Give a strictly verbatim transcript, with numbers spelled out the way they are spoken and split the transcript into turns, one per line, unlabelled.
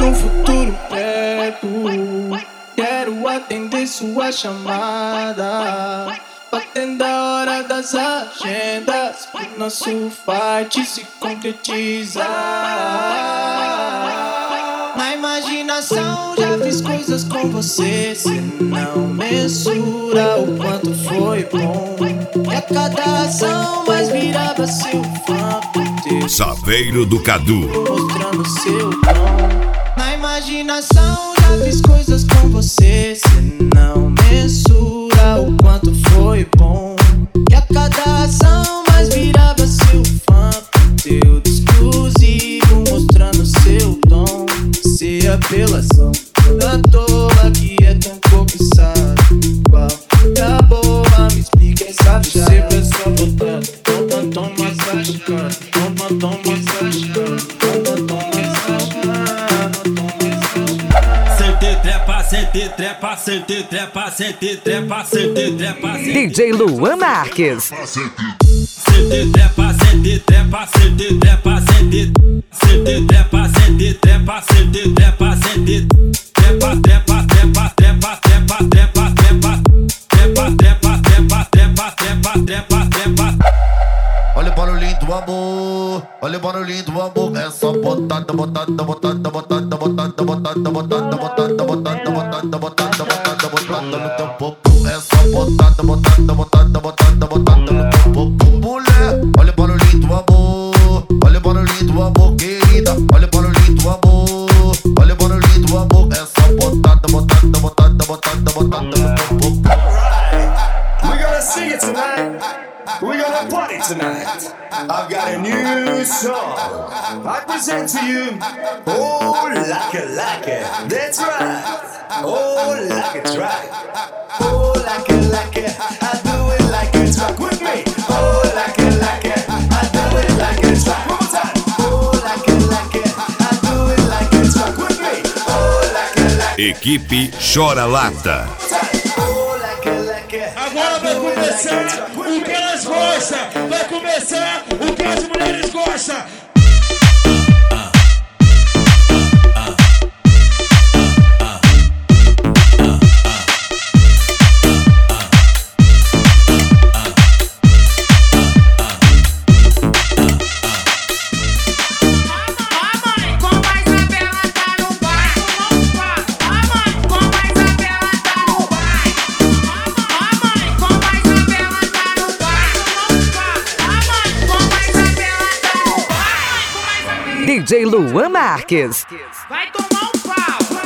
no futuro perto. Quero atender sua chamada, batendo a hora das agendas, pro nosso fight se concretizar. Na imaginação já fiz coisas com você, cê não mensura o quanto foi bom. E a cada ação mais virava seu fã.
Saveiro do Cadu,
mostrando seu dom. Na imaginação já fiz coisas com você, cê não mensura o quanto foi bom. E a cada ação mais virava seu fã. Conteúdo exclusivo mostrando seu dom. Se apelação toda tola que é tão cobiçado, qual é a boa? Me explica essa chave. Sempre é só botando toma, toma, massagem, toma, toma, massagem, toma, toma,
sente trepa, sente trepa, sente trepa, sente trepa, sente trepa,
D J Luan Marques.
Sente trepa, sente trepa, sente trepa, sente sente trepa, sente trepa, sente trepa, sente trepa, trepa, trepa, trepa, trepa, trepa, trepa, trepa, trepa, trepa, trepa, trepa, trepa, trepa.
Olha o barulhinho do amor, olha o barulhinho do amor. É só botada, botada, botada, botada, botada, botada, botada, botada, botada, botada, botada, botada, botada no teu popô. É só botada, botada, botada, botada, botada no teu popô. Mulher, olha o barulhinho do amor, olha o barulhinho do amor, querida. Olha o barulhinho do amor, olha o barulhinho do amor. É só botada, botada, botada, botada, botada no teu popô.
We're gonna sing it tonight. We're gonna party tonight. I've got a new song I present to you. Oh, like it, like it. That's right. Oh, like it's right. Oh, like it, like it. I do it like it's right. With me. Oh, like it, like it. I do it like it's right. One more time. Oh, like it, like it. I do it like it's right. With me. Oh, like it, like it.
Equipe Chora Lata.
Agora vai começar o que elas gostam. Vai começar o que as mulheres gostam.
D J Luan Marques.
Vai tomar um pau.